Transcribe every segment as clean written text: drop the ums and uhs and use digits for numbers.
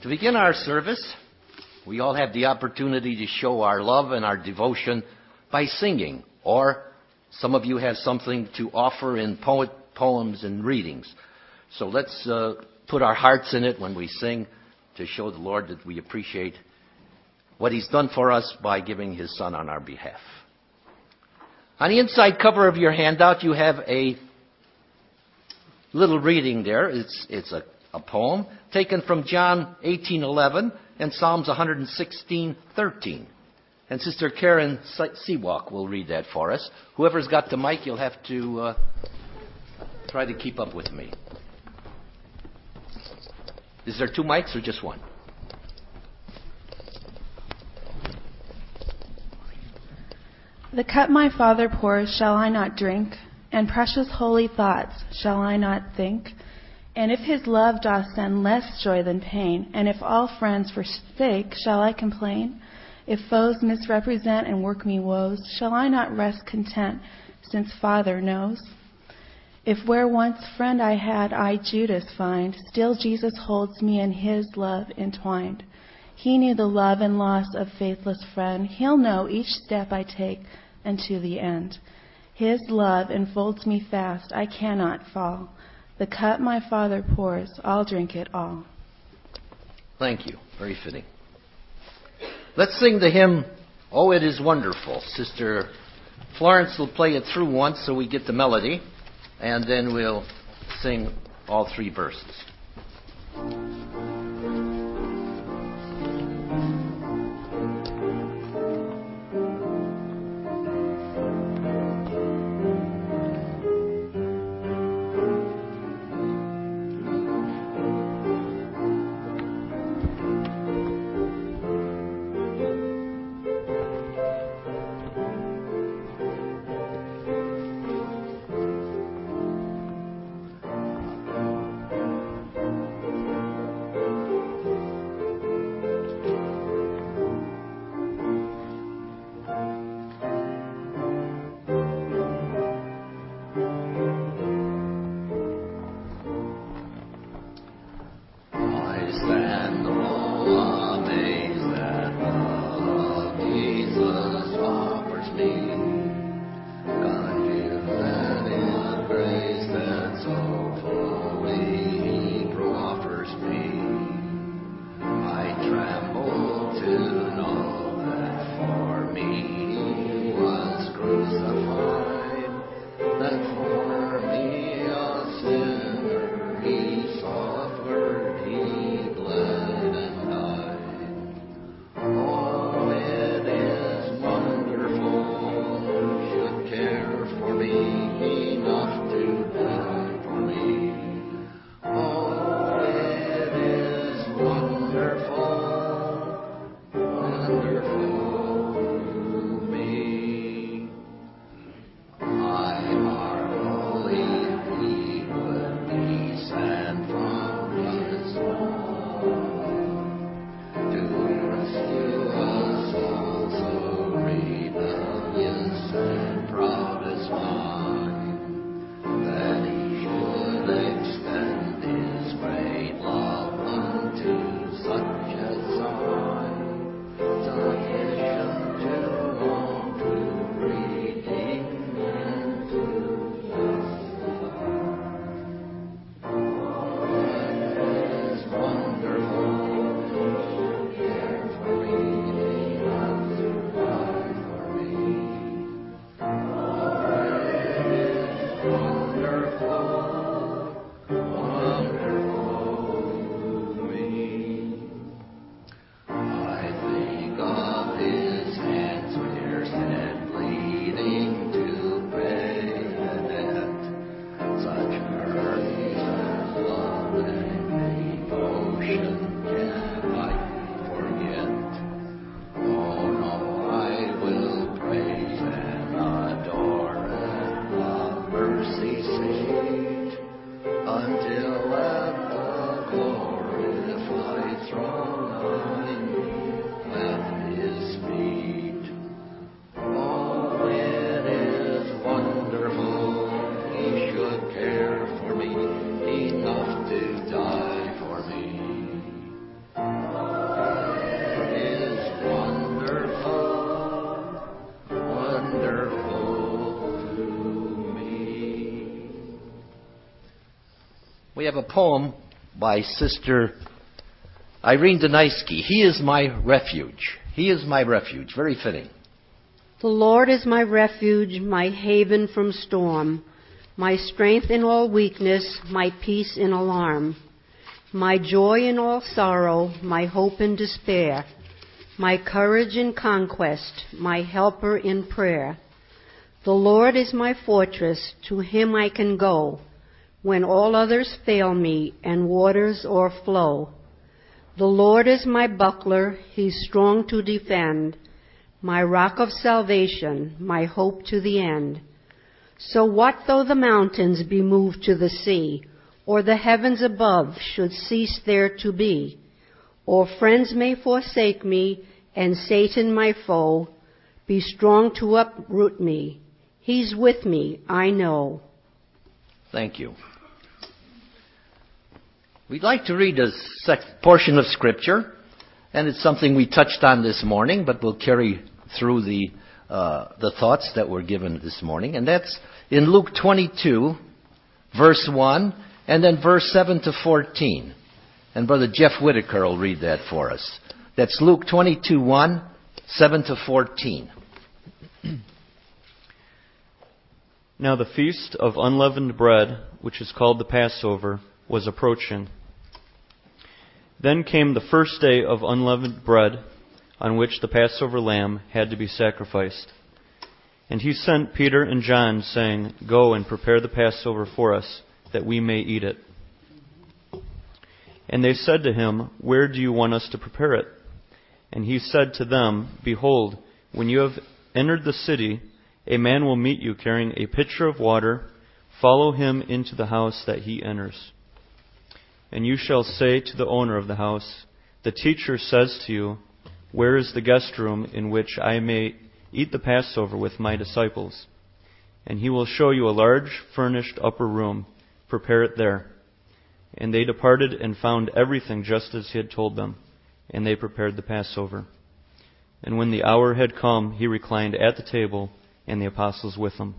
To begin our service, we all have the opportunity to show our love and our devotion by singing, or some of you have something to offer in poems and readings. So let's put our hearts in it when we sing to show the Lord that we appreciate what He's done for us by giving His Son on our behalf. On the inside cover of your handout, you have a little reading there. It's a poem taken from John 18:11 and Psalms 116:13. And Sister Karen Seawalk will read that for us. Whoever's got the mic, you'll have to try to keep up with me. Is there two mics or just one? The cup my Father pours, shall I not drink? And precious holy thoughts, shall I not think? And if His love doth send less joy than pain, and if all friends forsake, shall I complain? If foes misrepresent and work me woes, shall I not rest content, since Father knows? If where once friend I had, I Judas find, still Jesus holds me in His love entwined. He knew the love and loss of faithless friend. He'll know each step I take unto the end. His love enfolds me fast, I cannot fall. The cup my Father pours, I'll drink it all. Thank you. Very fitting. Let's sing the hymn, Oh, It Is Wonderful. Sister Florence will play it through once so we get the melody, and then we'll sing all three verses. We have a poem by Sister Irene Deniski. He is my refuge. He is my refuge. Very fitting. The Lord is my refuge, my haven from storm, my strength in all weakness, my peace in alarm, my joy in all sorrow, my hope in despair, my courage in conquest, my helper in prayer. The Lord is my fortress, to him I can go, when all others fail me and waters o'erflow. The Lord is my buckler, he's strong to defend, my rock of salvation, my hope to the end. So what though the mountains be moved to the sea, or the heavens above should cease there to be, or friends may forsake me, and Satan my foe be strong to uproot me. He's with me, I know. Thank you. We'd like to read a portion of Scripture, and it's something we touched on this morning, but we'll carry through the thoughts that were given this morning. And that's in Luke 22, verse 1, and then verse 7 to 14. And Brother Jeff Whitaker will read that for us. That's Luke 22, 1, 7 to 14. Now the feast of unleavened bread, which is called the Passover, was approaching. Then came the first day of unleavened bread, on which the Passover lamb had to be sacrificed. And he sent Peter and John, saying, Go and prepare the Passover for us, that we may eat it. And they said to him, Where do you want us to prepare it? And he said to them, Behold, when you have entered the city, a man will meet you carrying a pitcher of water. Follow him into the house that he enters. And you shall say to the owner of the house, The teacher says to you, Where is the guest room in which I may eat the Passover with my disciples? And he will show you a large furnished upper room. Prepare it there. And they departed and found everything just as he had told them. And they prepared the Passover. And when the hour had come, he reclined at the table, and the apostles with him.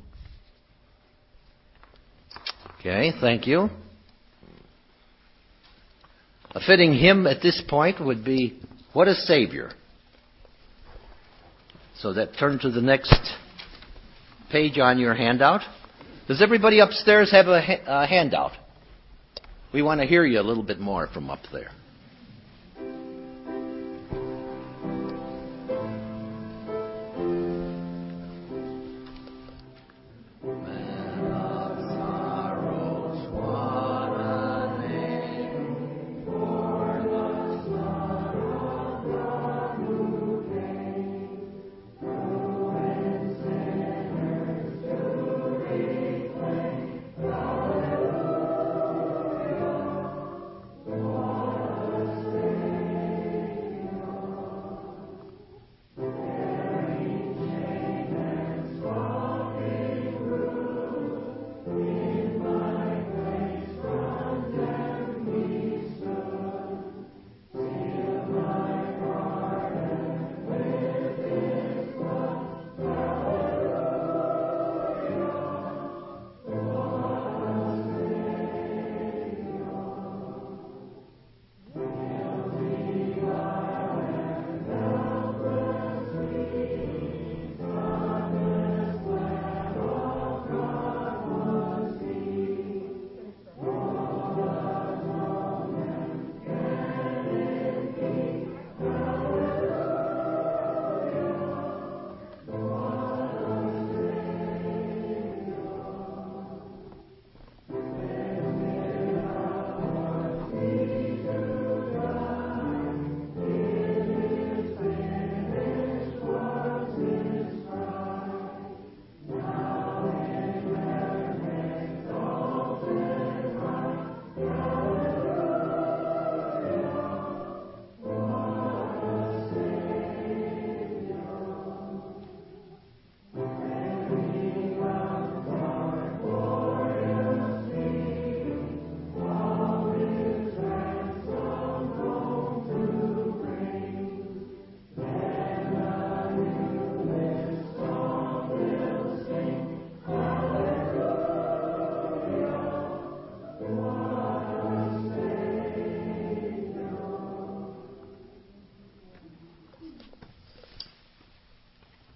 Okay, thank you. A fitting hymn at this point would be, What a Savior. So that turn to the next page on your handout. Does everybody upstairs have a handout? We want to hear you a little bit more from up there.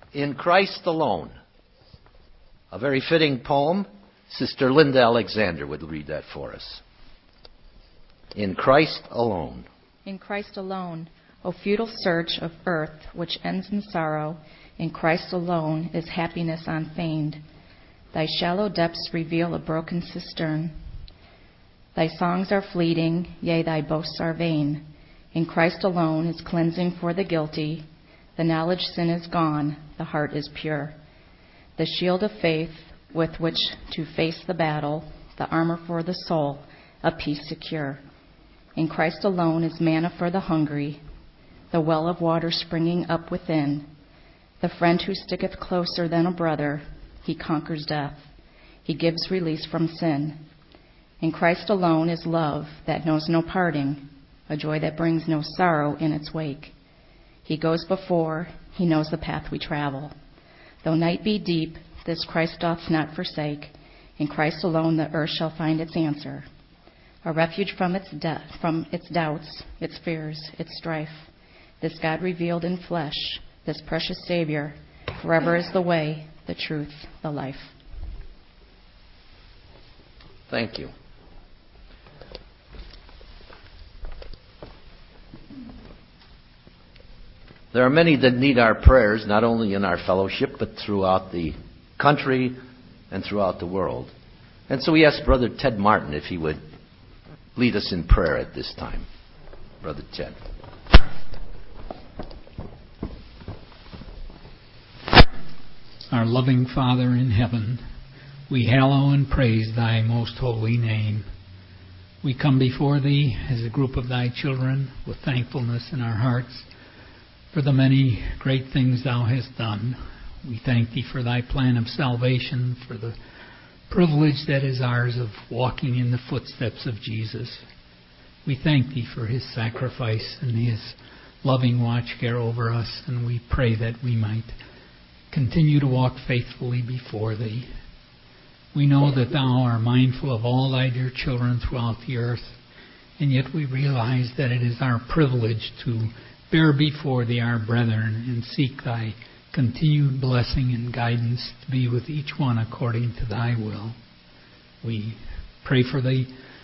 In Christ Alone. A very fitting poem. Sister Linda Alexander would read that for us. In Christ Alone. In Christ alone, O futile search of earth which ends in sorrow, in Christ alone is happiness unfeigned. Thy shallow depths reveal a broken cistern. Thy songs are fleeting, yea, thy boasts are vain. In Christ alone is cleansing for the guilty. The knowledge sin is gone, the heart is pure. The shield of faith with which to face the battle, the armor for the soul, a peace secure. In Christ alone is manna for the hungry, the well of water springing up within. The friend who sticketh closer than a brother, he conquers death. He gives release from sin. In Christ alone is love that knows no parting, a joy that brings no sorrow in its wake. He goes before, he knows the path we travel. Though night be deep, this Christ doth not forsake. In Christ alone the earth shall find its answer, a refuge from its doubts, its fears, its strife. This God revealed in flesh, this precious Savior, forever is the way, the truth, the life. Thank you. There are many that need our prayers, not only in our fellowship, but throughout the country and throughout the world. And so we asked Brother Ted Martin if he would lead us in prayer at this time. Brother Ted. Our loving Father in heaven, we hallow and praise thy most holy name. We come before thee as a group of thy children with thankfulness in our hearts for the many great things thou hast done. We thank thee for thy plan of salvation, for the privilege that is ours of walking in the footsteps of Jesus. We thank thee for his sacrifice and his loving watch care over us, and we pray that we might continue to walk faithfully before thee. We know that thou art mindful of all thy dear children throughout the earth, and yet we realize that it is our privilege to bear before thee our brethren and seek thy continued blessing and guidance to be with each one according to thy will. We pray for thy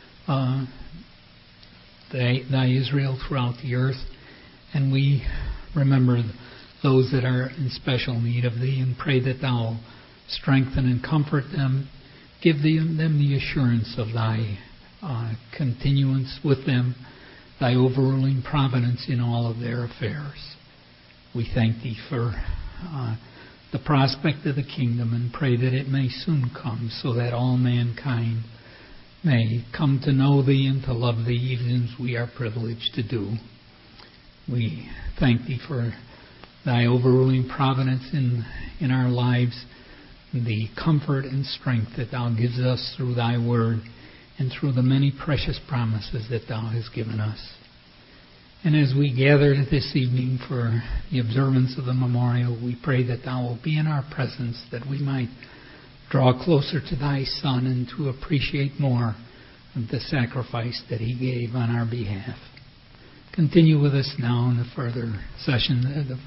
Israel throughout the earth, and we remember those that are in special need of thee, and pray that thou strengthen and comfort them, give them the assurance of thy continuance with them, thy overruling providence in all of their affairs. We thank thee for the prospect of the kingdom, and pray that it may soon come, so that all mankind may come to know thee and to love thee even as we are privileged to do. We thank thee for thy overruling providence in our lives, the comfort and strength that thou givest us through thy word and through the many precious promises that thou hast given us. And as we gather this evening for the observance of the memorial, we pray that thou wilt be in our presence, that we might draw closer to thy Son and to appreciate more of the sacrifice that he gave on our behalf. Continue with us now in the further session, the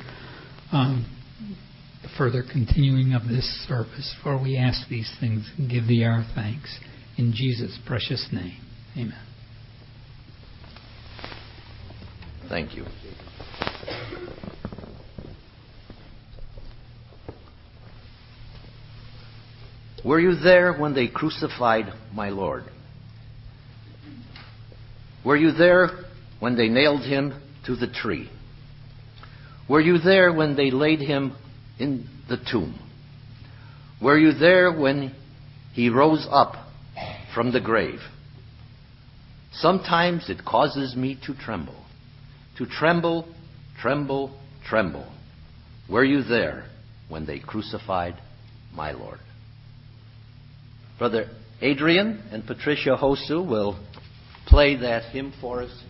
further continuing of this service, for we ask these things and give thee our thanks. In Jesus' precious name, amen. Thank you. Were you there when they crucified my Lord? Were you there when they nailed him to the tree? Were you there when they laid him in the tomb? Were you there when he rose up from the grave? Sometimes it causes me to tremble, tremble, tremble. Were you there when they crucified my Lord? Brother Adrian and Patricia Hosu will play that hymn for us.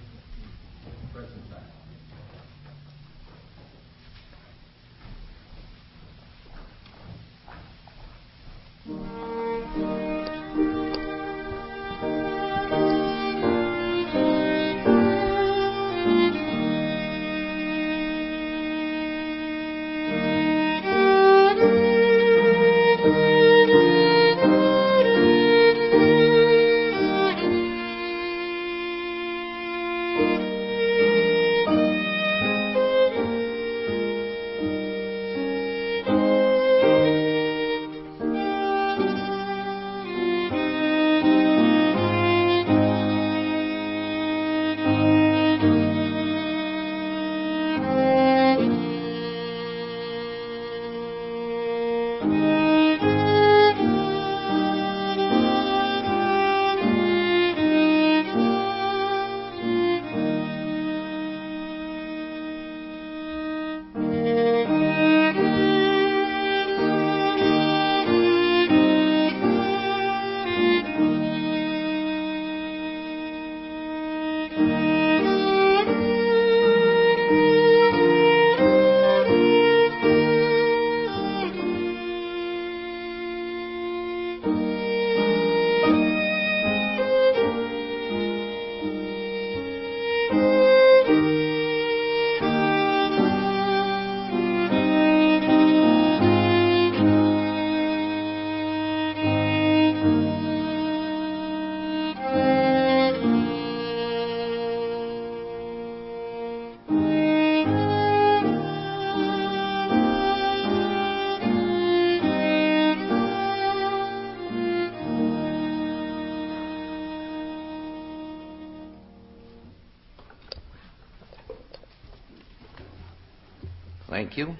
Thank you.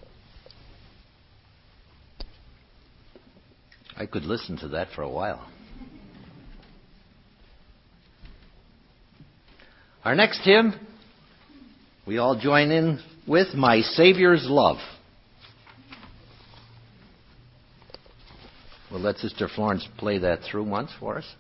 I could listen to that for a while. Our next hymn, we all join in with My Savior's Love. We'll let Sister Florence play that through once for us.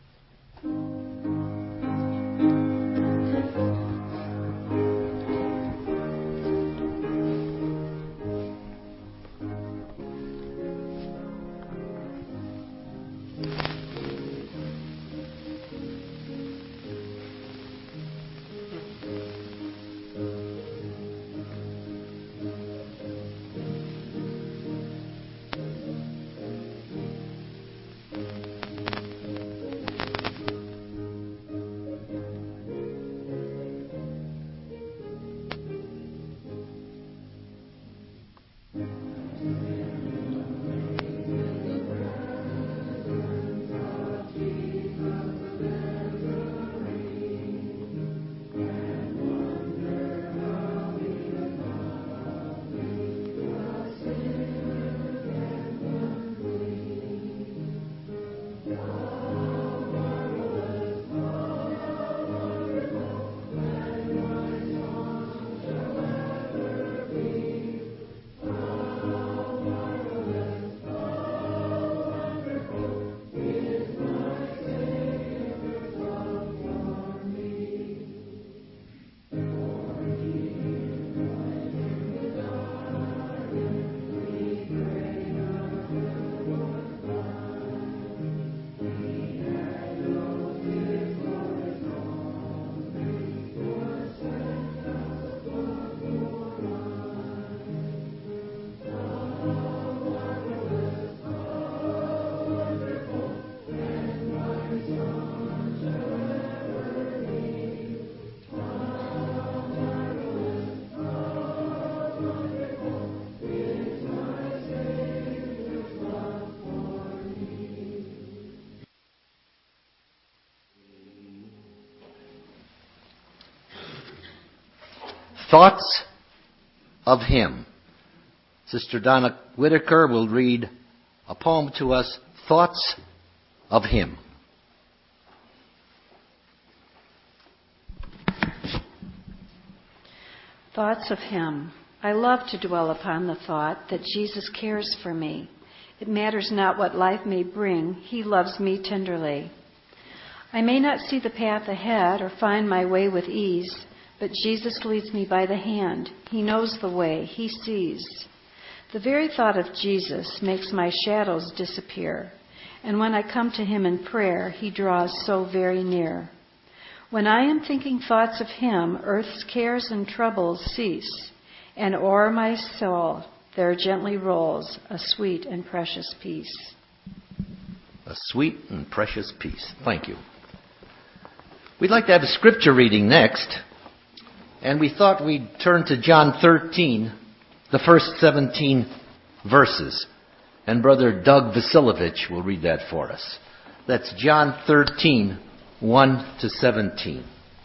Thoughts of Him. Sister Donna Whitaker will read a poem to us, Thoughts of Him. Thoughts of Him. I love to dwell upon the thought that Jesus cares for me. It matters not what life may bring, He loves me tenderly. I may not see the path ahead or find my way with ease, but Jesus leads me by the hand. He knows the way. He sees. The very thought of Jesus makes my shadows disappear. And when I come to Him in prayer, He draws so very near. When I am thinking thoughts of Him, earth's cares and troubles cease. And o'er my soul there gently rolls a sweet and precious peace. A sweet and precious peace. Thank you. We'd like to have a scripture reading next. And we thought we'd turn to John 13, the first 17 verses. And Brother Doug Vasilovich will read that for us. That's John 13, 1 to 17.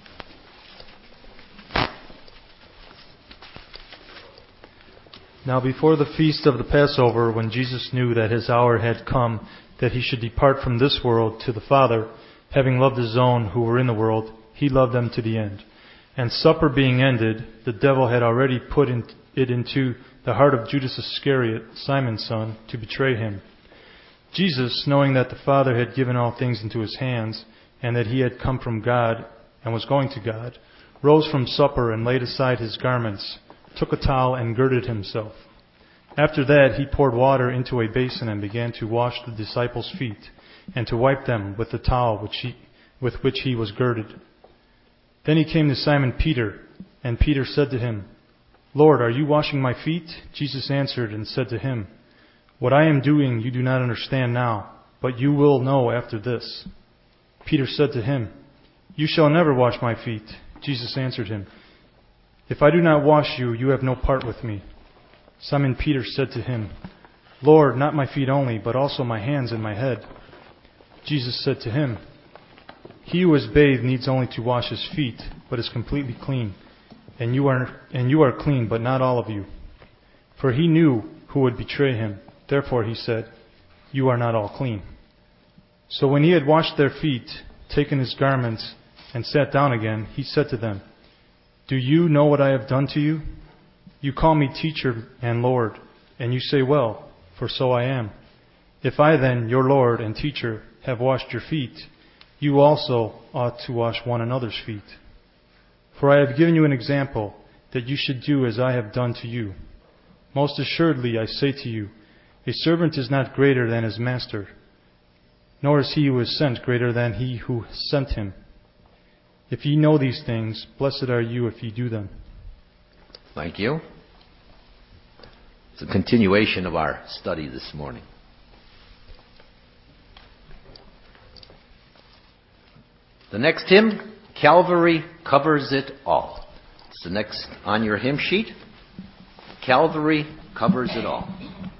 Now before the feast of the Passover, when Jesus knew that His hour had come, that He should depart from this world to the Father, having loved His own who were in the world, He loved them to the end. And supper being ended, the devil had already put it into the heart of Judas Iscariot, Simon's son, to betray Him. Jesus, knowing that the Father had given all things into His hands, and that He had come from God and was going to God, rose from supper and laid aside His garments, took a towel and girded Himself. After that He poured water into a basin and began to wash the disciples' feet, and to wipe them with the towel with which He was girded. Then He came to Simon Peter, and Peter said to Him, Lord, are you washing my feet? Jesus answered and said to him, What I am doing you do not understand now, but you will know after this. Peter said to Him, You shall never wash my feet. Jesus answered him, If I do not wash you, you have no part with me. Simon Peter said to Him, Lord, not my feet only, but also my hands and my head. Jesus said to him, He who is bathed needs only to wash his feet, but is completely clean. and you are clean, but not all of you." For he knew who would betray him. Therefore he said, "You are not all clean." So when he had washed their feet, taken his garments, and sat down again, he said to them, "Do you know what I have done to you? You call me teacher and Lord, and you say, 'Well, for so I am.' If I then, your Lord and teacher, have washed your feet, you also ought to wash one another's feet. For I have given you an example, that you should do as I have done to you. Most assuredly I say to you, a servant is not greater than his master, nor is he who is sent greater than he who sent him. If ye know these things, blessed are you if ye do them." Thank you. It's a continuation of our study this morning. The next hymn, "Calvary Covers It All." It's the next on your hymn sheet. Calvary Covers It All.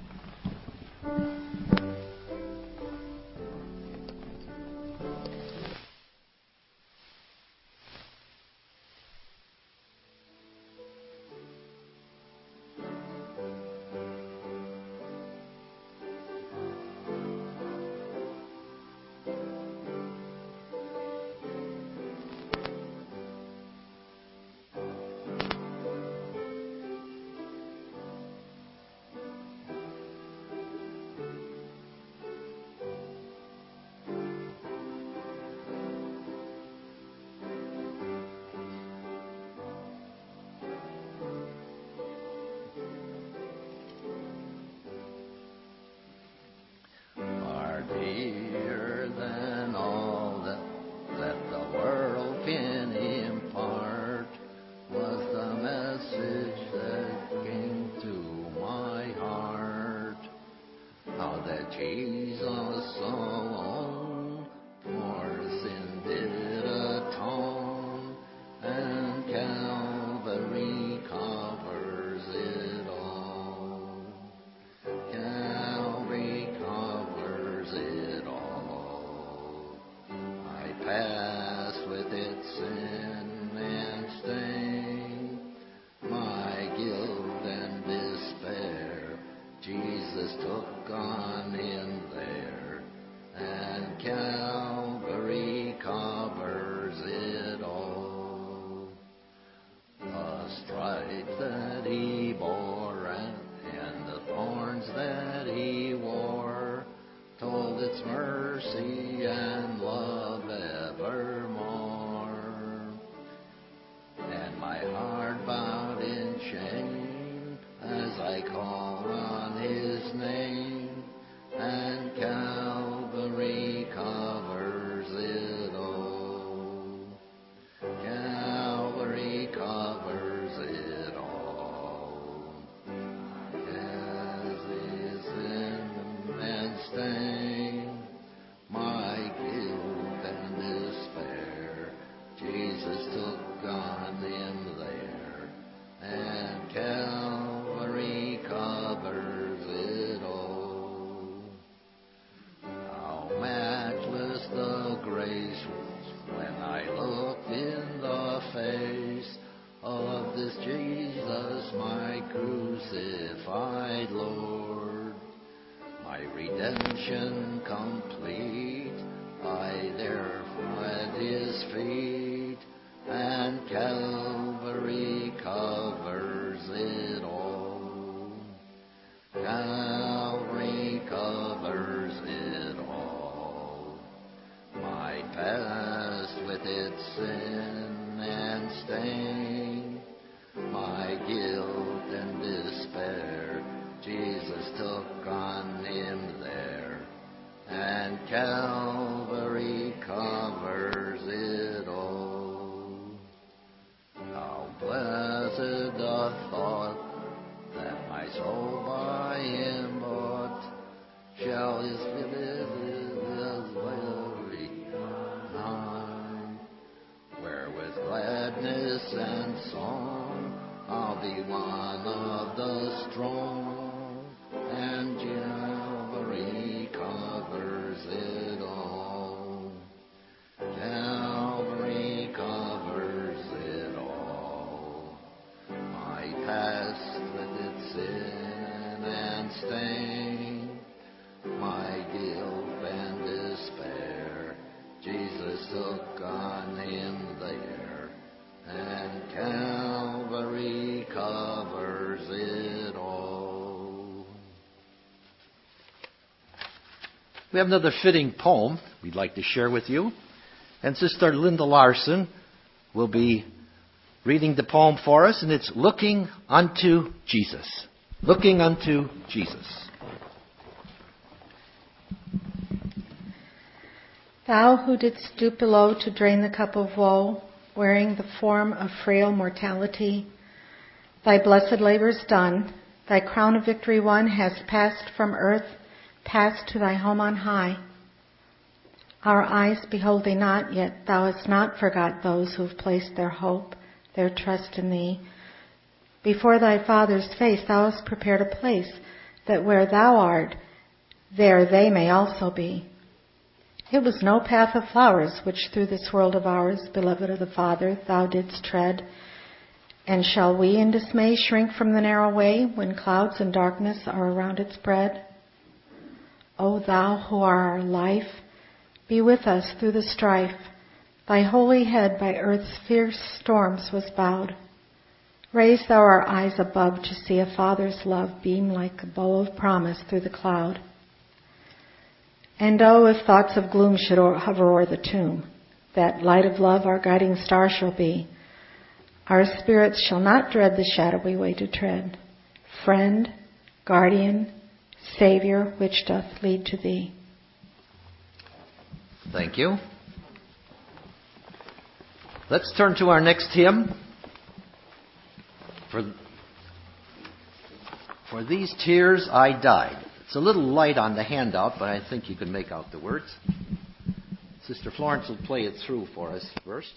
Dearer than all that the world can impart was the message that came to my heart. How that Jesus alone for sin did atone, and Calvary covers it all. Calvary covers it all. My past with its sin and stain, my guilt and despair, Jesus took on in there, and Calvary covers it all. The stripes that he bore and the thorns that he wore told its mercy and love evermore. And my heart bowed in shame as I called on his name, and Calvary covers it all. Calvary covers it all. As his sin and stain, my guilt and despair, Jesus took on him there, and Calvary covers it all. How matchless the grace was when I looked in the face of this Jesus, my crucified Lord. My redemption complete, I there at his feet, and Calvary covers it all. Calvary covers it all. My past with its sin and stain, my guilt and despair, Jesus took on him there, and Calvary covers it all. How blessed the thought that my soul by him bought shall his spirit very high, where with gladness and song I'll be one of the strong, and Calvary covers it all. Calvary covers it all. We have another fitting poem we'd like to share with you. And Sister Linda Larson will be reading the poem for us, and it's Looking Unto Jesus. Looking Unto Jesus. Thou who didst stoop below to drain the cup of woe, wearing the form of frail mortality, thy blessed labors done, thy crown of victory won, hast passed from earth, passed to thy home on high. Our eyes behold thee not, yet thou hast not forgot those who have placed their hope, their trust in thee. Before thy Father's face thou hast prepared a place, that where thou art, there they may also be. It was no path of flowers which through this world of ours, beloved of the Father, thou didst tread. And shall we in dismay shrink from the narrow way when clouds and darkness are around it spread? O thou who are our life, be with us through the strife. Thy holy head by earth's fierce storms was bowed. Raise thou our eyes above to see a Father's love beam like a bow of promise through the cloud. And oh, if thoughts of gloom should hover o'er the tomb, that light of love our guiding star shall be. Our spirits shall not dread the shadowy way to tread. Friend, guardian, Savior, which doth lead to thee. Thank you. Let's turn to our next hymn. For these tears I died. It's a little light on the handout, but I think you can make out the words. Sister Florence will play it through for us first.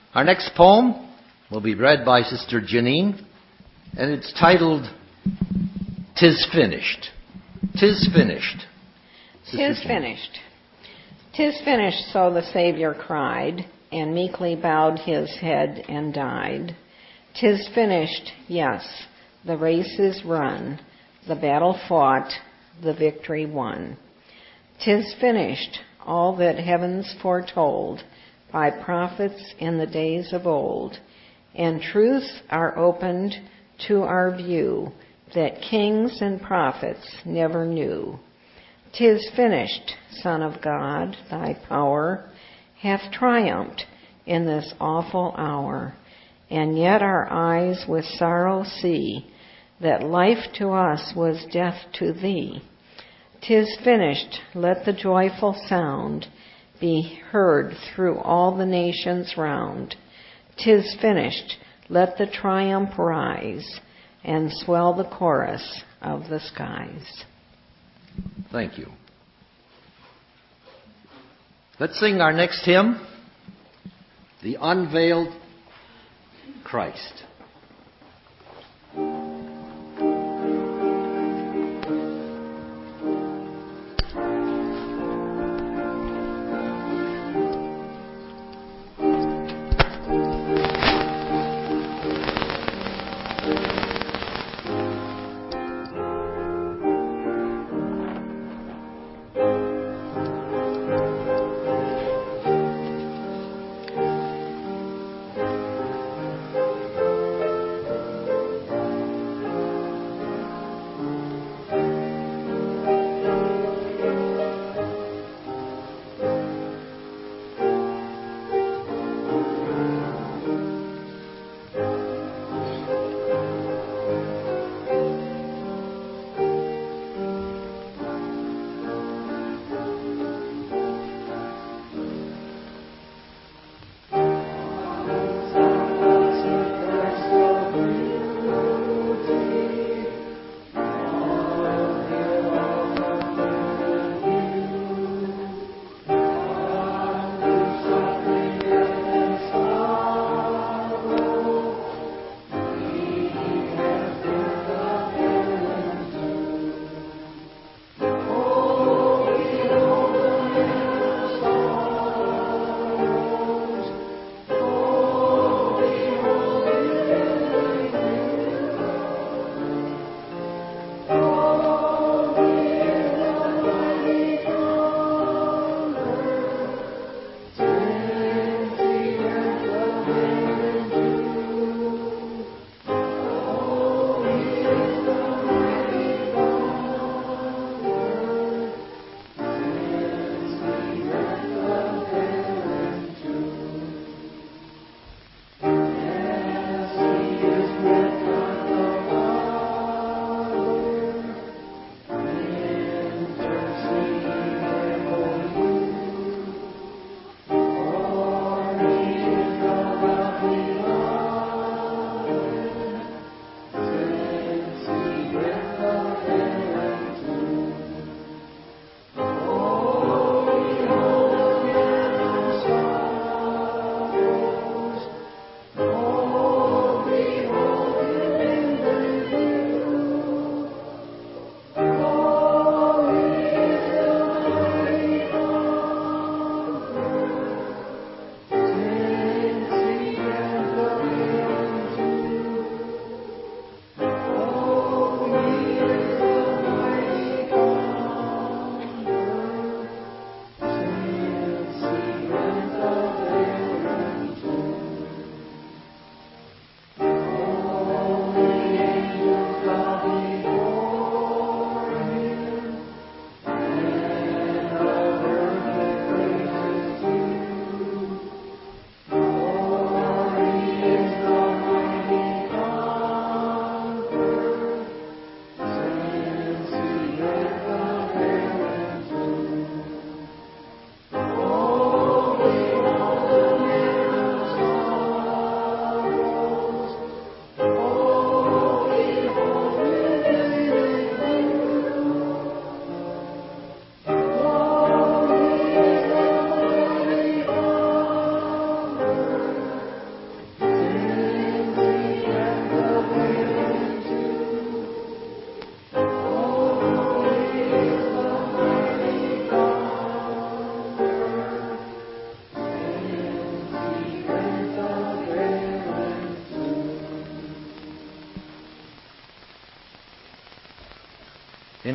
Our next poem will be read by Sister Janine, and it's titled, "'Tis Finished." 'Tis finished. "'Tis finished. 'Tis finished," so the Savior cried, and meekly bowed his head and died. 'Tis finished, yes, the race is run, the battle fought, the victory won. 'Tis finished, all that heaven's foretold by prophets in the days of old, and truths are opened to our view that kings and prophets never knew. 'Tis finished, Son of God, thy power hath triumphed in this awful hour, and yet our eyes with sorrow see that life to us was death to thee. 'Tis finished, let the joyful sound be heard through all the nations round. 'Tis finished, let the triumph rise and swell the chorus of the skies. Thank you. Let's sing our next hymn, "The Unveiled Christ."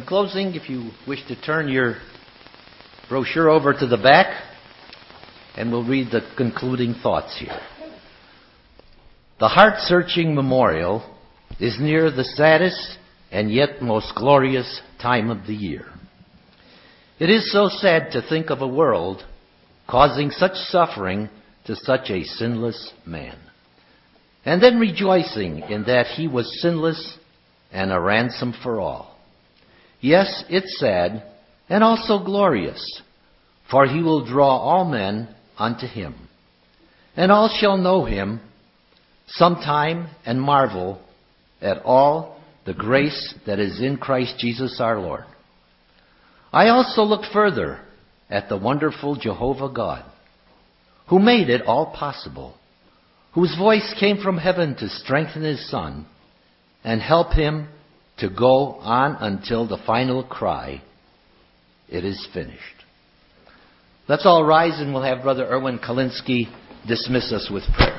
in closing, if you wish to turn your brochure over to the back, and we'll read the concluding thoughts here. The heart-searching memorial is near the saddest and yet most glorious time of the year. It is so sad to think of a world causing such suffering to such a sinless man, and then rejoicing in that he was sinless and a ransom for all. Yes, it's sad and also glorious, for he will draw all men unto him, and all shall know him sometime and marvel at all the grace that is in Christ Jesus our Lord. I also look further at the wonderful Jehovah God, who made it all possible, whose voice came from heaven to strengthen his Son and help him to go on until the final cry, "It is finished." Let's all rise, and we'll have Brother Erwin Kalinsky dismiss us with prayer.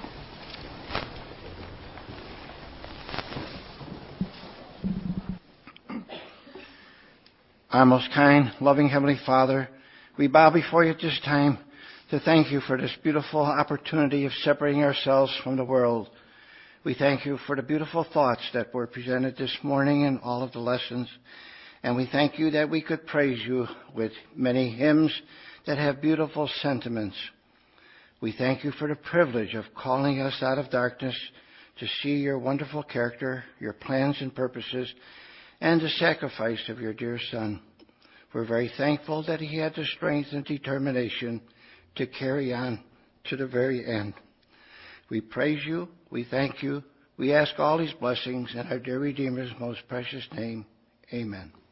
Our most kind, loving Heavenly Father, we bow before you at this time to thank you for this beautiful opportunity of separating ourselves from the world. We thank you for the beautiful thoughts that were presented this morning in all of the lessons. And we thank you that we could praise you with many hymns that have beautiful sentiments. We thank you for the privilege of calling us out of darkness to see your wonderful character, your plans and purposes, and the sacrifice of your dear Son. We're very thankful that he had the strength and determination to carry on to the very end. We praise you, we thank you, we ask all these blessings in our dear Redeemer's most precious name. Amen.